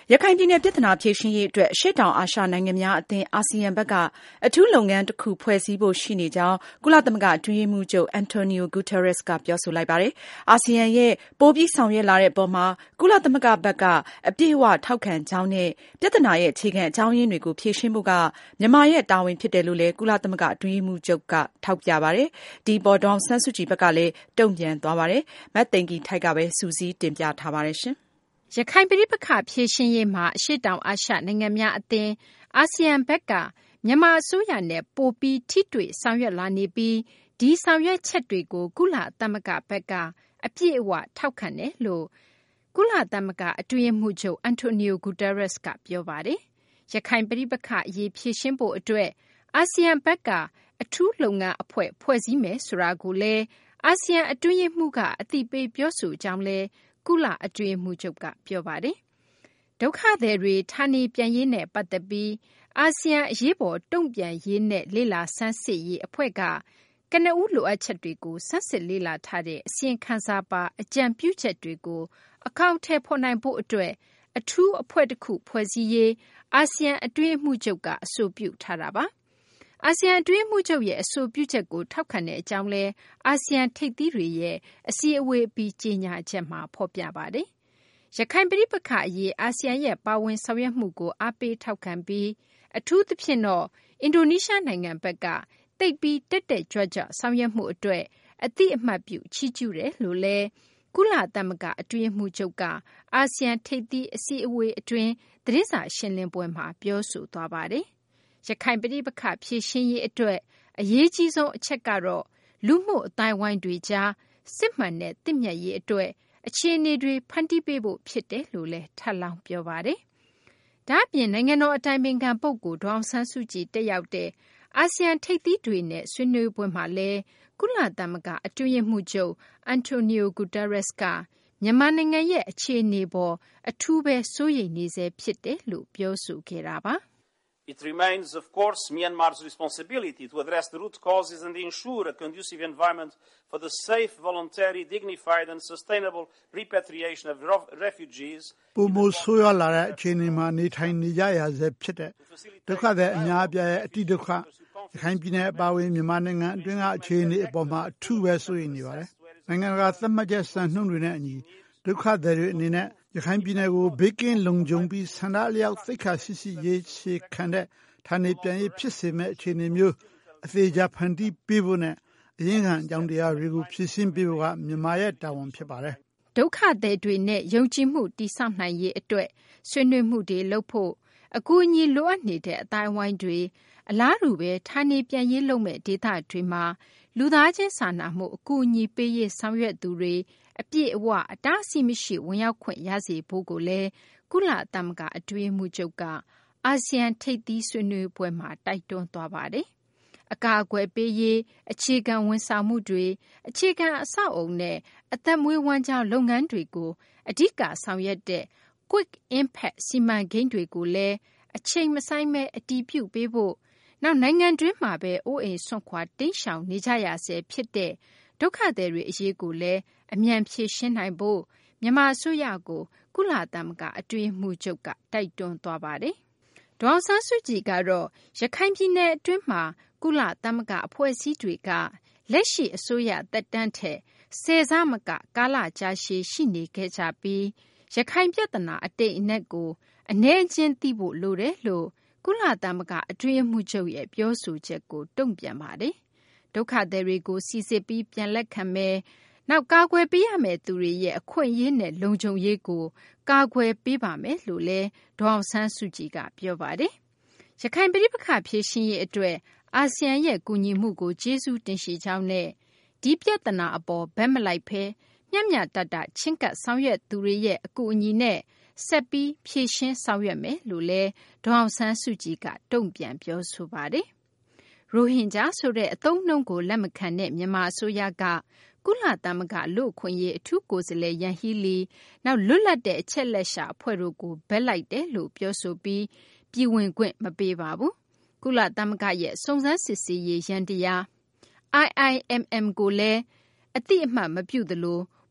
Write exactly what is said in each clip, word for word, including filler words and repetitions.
ရခိုင်ပြည်နယ်ပြဿနာဖြေရှင်းရေးအတွက်အရှေ့တောင်အာရှနိုင်ငံများအသင်းအာဆီယံဘက်ကအထူးလုပ်ငန်းတစ်ခုဖွဲ့စည်းဖို့ရှိနေကြောင်းကုလသမဂ္ဂအတွင်းရေးမှူးချုပ် Antonio Guterres ကပြောဆိုလိုက်ပါတယ်။အာဆီယံရဲ့ပိုပြီးဆောင်ရွက်လာတဲ့အပေါ်မှာကုလသမဂ္ဂဘက်ကအပြည့်အဝထောက်ခံကြောင်းနဲ့ပြဿနာရဲ့အခြေခံအကြောင်းရင်းတွေကိုဖြေရှင်းဖို့ကမြန်မာရဲ့တာဝန်ဖြစ်တယ်လို့လည်းကုလသမဂ္ဂအတွင်းရေးမှူးချုပ်ကထောက်ပြပါတယ်။ဒီပေါ်ဒေါ်အောင်ဆန်းစုကြည်ဘက်ကလည်းတုံ့ပြန်သွားပါတယ်။မသိင်္ဂီထိုက်ကပဲစုစည်းတင်ပြထားပါတယ်ရှင်။ရခိုင်ပဋိပက္ခဖြေရှင်းရေးမှာအရှေ့တောင်အာရှနိုင်ငံများအသင်းအာဆီယံဘက်ကမြန်မာအစိုးရနဲ့ပိုပြီးထိတွေ့ဆောင်ရွက်လာနေပြီးဒီဆောင်ရွက်ချက်တွေကိုကုလသမဂ္ဂဘက်ကအပြည့်အဝထောက်ခံတယ်လို့ကုလသမဂ္ဂအတွင်းရေးမှူးချုပ် Antonio Guterres ကပြောပါတယ်။ရခိုင်ပဋိပက္ခအရေးဖြေရှင်းဖို့အတွက်အာဆီယံဘက်ကအထူးလုပ်ငန်းအဖွဲ့ဖွဲ့စည်းမယ်ဆိုတာကိုလည်းအာဆီယံအတွင်းရေးမှူးကအသိပေးပြောဆိုကြောင်းလည်းကုလအတွင်းရေးမှူးချုပ်ကပြောပါတယ်။ဒုက္ခသည်တွေဌာနေပြန်ရေးနဲ့ပတ်သက်ပြီးအာဆီယံအရေးပေါ်တုံ့ပြန်ရေးနဲ့လေ့လာဆန်းစစ်ရေးအဖွဲ့ကကနဦးလိုအပ်ချက်တွေကိုဆန်းစစ်လေ့လာထားတဲ့အစီရင်ခံစာပါအကြံပြုချက်တွေကိုအကောင့်ထဲဖော်နိုင်ဖို့အတွက်အထူးအဖွဲ့တစ်ခုဖွဲ့စည်းရေးအာဆီယံအတွင်းရေးမှူးချုပ်ကအဆိုပြုထားတာပါ။အာဆီယံအတွင်းရေးမှူးချုပ်ရဲ့အဆိုပြုချက်ကိုထောက်ခံတဲ့အကြောင်းလဲအာဆီယံထိပ်သီးတွေရဲ့အစည်းအဝေးအပြီးကြေညာချက်မှာဖော်ပြပါတယ်။ရခိုင်ပဋိပက္ခအရေးအာဆီယံရဲ့ပါဝင်ဆောင်ရွက်မှုကိုအားပေးထောက်ခံပြီးအထူးသဖြင့်တော့အင်ဒိုနီးရှားနိုင်ငံဘက်ကတိတ်ပြီးတက်တက်ကြွကြွဆောင်ရွက်မှုအတွက်အသိအမှတ်ပြုချီးကျူးတယ်လို့လဲကုလသမဂ္ဂအတွင်းရေးမှူးချုပ်ကအာဆီယံထိပ်သီးအစည်းအဝေးအတွင်းသတင်းစာရှင်းလင်းပွဲမှာပြောဆိုသွားပါတယ်။ရခိုင်ပဋိပက္ခဖြေရှင်းရေးအတွက်အရေးကြီးဆုံးအချက်ကတော့လူမှုအသိုင်းအဝိုင်းတွေကြားစစ်မှန်တဲ့သင့်မြတ်ရေးအတွက်အခြေအနေတွေဖန်တီးပေးဖို့ဖြစ်တယ်လို့လည်းထပ်လောင်းပြောပါတယ်။ဒါ့အပြင်နိုင်ငံတော်အတိုင်ပင်ခံပုဂ္ဂိုလ်ဒေါ်အောင်ဆန်းစုကြည်တက်ရောက်တဲ့အာဆီယံထိပ်သီးတွေနဲ့ဆွေးနွေးပွဲမှာလည်းကုလသမဂ္ဂအတွင်းရေးမှူးချုပ် Antonio Guterres ကမြန်မာနိုင်ငံရဲ့အခြေအနေပေါ်အထူးပဲစိုးရိမ်နေဆဲဖြစ်တယ်လို့ပြောဆိုခဲ့တာပါ။ It remains, of course, Myanmar's responsibility to address the root causes and ensure a conducive environment for the safe, voluntary, dignified and sustainable repatriation of refugees. ပုံမဆိုးရလာတဲ့အခြေအနေမှာနေထိုင်နေကြရဆဲဖြစ်တဲ့ဒုက္ခသည်အများအပြားရဲ့အတိဒုက္ခရခိုင်ပြည်နယ်အပါအဝင်မြန်မာနိုင်ငံအတွင်းကအခြေအနေအပေါ်မှာအထူးပဲစိုးရိမ်နေပါတယ်။နိုင်ငံတကာသတ်မှတ်ချက်စံနှုန်းတွေနဲ့အညီဒုက္ခသည်တွေအနေနဲ့ရခိုင်ပြည်နယ်ကိုဘေးကင်းလုံခြုံပြီးဆန္ဒအလျောက်သိက္ခာရှိရှိရေးချေခံတဲ့ဌာနေပြန်ရေးဖြစ်စေမဲ့အခြေအနေမျိုးအသေးချာဖန်တီးပေးဖို့နဲ့အရင်းခံအကြောင်းတရားတွေကိုဖြည့်ဆင်းပေးဖို့ကမြန်မာရဲ့တာဝန်ဖြစ်ပါတယ်။ဒုက္ခသည်တွေနဲ့ယုံကြည်မှုတည်ဆောက်နိုင်ရေးအတွက်ဆွေးနွေးမှုတွေလုပ်ဖို့အကူအညီလိုအပ်နေတဲ့အတိုင်းအဝိုင်းတွေအလားတူပဲဌာနေပြန်ရေးလုပ်မဲ့ဒေသတွေမှာလူသားချင်းစာနာမှုအကူအညီပေးရေးဆောင်ရွက်သူတွေအပြည့်အဝအတားအဆီးမရှိဝင်ရောက်ခွင့်ရစေဖို့ကိုလည်းကုလသမဂ္ဂအတွင်းရေးမှူးချုပ်ကအာဆီယံထိပ်သီးဆွေးနွေးပွဲမှာတိုက်တွန်းသွားပါတယ်။အကာအကွယ်ပေးရေးအခြေခံဝန်ဆောင်မှုတွေအခြေခံအဆောက်အုံနဲ့အသက်မွေးဝမ်းကြောင်းလုပ်ငန်းတွေကိုအဓိကဆောင်ရွက်တဲ့ Quick Impact စီမံကိန်းတွေကိုလည်းအချိန်မဆိုင်းပဲအတည်ပြုပေးဖို့နောက်နိုင်ငံတွင်းမှာပဲအိုးအိမ်ဆွန့်ခွာတိမ်းရှောင်နေကြရဆဲဖြစ်တဲ့ဒုက္ခသည်တွေအရေးကိုလည်းအမြန်ဖြေရှင်းနိုင်ဖို့မြန်မာအစိုးရကိုကုလသမဂ္ဂအတွင်းရေးမှူးချုပ်ကတိုက်တွန်းသွားပါတယ်။ဒေါ်အောင်ဆန်းစုကြည်ကတော့ရခိုင်ပြည်နယ်အတွင်းမှာကုလသမဂ္ဂအဖွဲ့အစည်းတွေကလက်ရှိအစိုးရသက်တမ်းထက်ဆယ်ဆမကကာလကြာရှည်ရှိနေခဲ့ကြပြီးရခိုင်ပြဿနာအတိတ်အနက်ကိုအနည်းအကျဉ်းသိဖို့လိုတယ်လို့ကုလသမဂ္ဂအတွင်းရေးမှူးချုပ်ရဲ့ပြောဆိုချက်ကိုတုံ့ပြန်ပါတယ်။ဒုက္ခသည်တွေကိုစီစစ်ပြီးပြန်လက်ခံမယ်နောက်ကာကွယ်ပေးရမယ့်သူတွေရဲ့အခွင့်အရေးနဲ့လုံခြုံရေးကိုကာကွယ်ပေးပါမယ်လို့လည်းဒေါ်အောင်ဆန်းစုကြည်ကပြောပါတယ်။ရခိုင်ပဋိပက္ခဖြေရှင်းရေးအတွက်အာဆီယံရဲ့ကူညီမှုကိုကျေးဇူးတင်ရှိကြောင်းနဲ့ဒီပြဿနာအပေါ်ဘက်မလိုက်ဘဲမျှမျှတတချင်းကပ်ဆောင်ရွက်သူတွေရဲ့အကူအညီနဲ့ဆက်ပြီးဖြည့်ရှင်းဆောင်ရွက်မယ်လို့လည်းဒေါ်အောင်ဆန်းစုကြည်ကတုံ့ပြန်ပြောဆိုပါတယ်။ရိုဟင်ဂျာဆိုတဲ့အသုံးအနှုန်းကိုလက်မခံတဲ့မြန်မာအစိုးရကကုလသမဂ္ဂလူ့အခွင့်အရေးအထူးကိုယ်စားလှယ်ယန်ဟီလီနောက်လွတ်လပ်တဲ့အချက်လက်ရှာအဖွဲ့တို့ကိုဘက်လိုက်တယ်လို့ပြောဆိုပြီးပြည်ဝင်ခွင့်မပေးပါဘူး။ကုလသမဂ္ဂရဲ့စုံစမ်းစစ်ဆေးရေးရန်တရား I I M M ကိုလည်းအတိအမှတ်မပြုသလို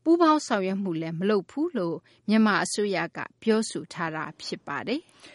ပူးပေါင်းဆောင်ရွက်မှုလည်းမလုပ်ဘူးလို့မြန်မာအစိုးရကပြောဆိုထားတာဖြစ်ပါတယ်။